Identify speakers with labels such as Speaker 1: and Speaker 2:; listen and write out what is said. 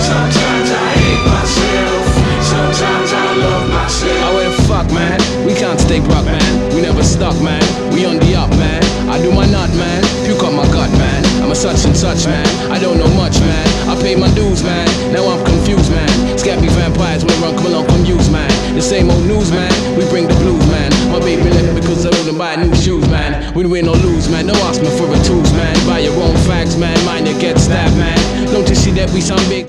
Speaker 1: Sometimes I hate myself, sometimes I love myself.
Speaker 2: Oh, well, fuck, man, we can't stay broke, man. We never stuck, man, we on the up, man. I do my nut, man, puke up my gut, man. I'm a such and such, man, I don't know much, man. I pay my dues, man, now I'm confused, man. Scabby vampires when they run, come along, come use, man. The same old news, man, we bring the blues, man. My baby left because I wouldn't buy new shoes, man. We win or lose, man, don't ask me for a tools, man. Buy your own facts, man, mine you get stabbed, man. Don't you see that we sound big?